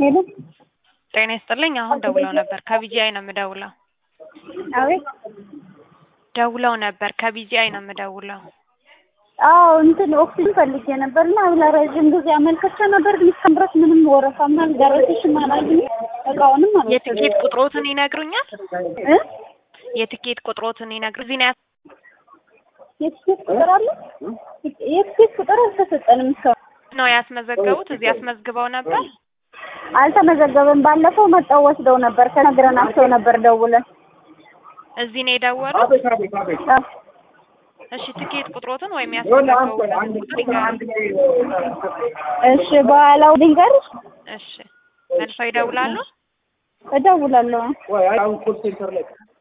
ሄሎ ጤና ይስጥልኝ። አሁን ደውለው ነበር ከቢጂአይ ነው የምደውለው። አቤት ደውለው ነበር ከቢጂአይ ነው የምደውለው። አዎ እንትን ኦክሲጅን ፈልጌ ነበርና ለረጅም ጊዜ አመልክቼ ነበር ግን እስካሁን ድረስ ምንም ወረፋም አልደረሰሽም አላልኝ። እቃውንም አልወሰድኩም። የትኬት ቁጥሮትን ይነግሩኛል? እ የትኬት ቁጥሮትን ይነግሩኝ? የትኬት ቁጥር አለ? የትኬት ቁጥር አልተሰጠንም እስካሁን። ነው ያስመዘገቡት? እዚህ አስመዝግበው ነበር? አልተመዘገበም። ባለፈው መጣው ወስደው ነበር ከነግረናቸው ነበር ደውለን። እዚህ ነው የደወሉት? እሺ ትኬት ቁጥሮትን ወይም ያስመዘገቡት ቁጥር ይንገሩኝ። እሺ በኋላው ልንገርሽ? እሺ መልሰው ይደውላሉ? እደውላለሁ።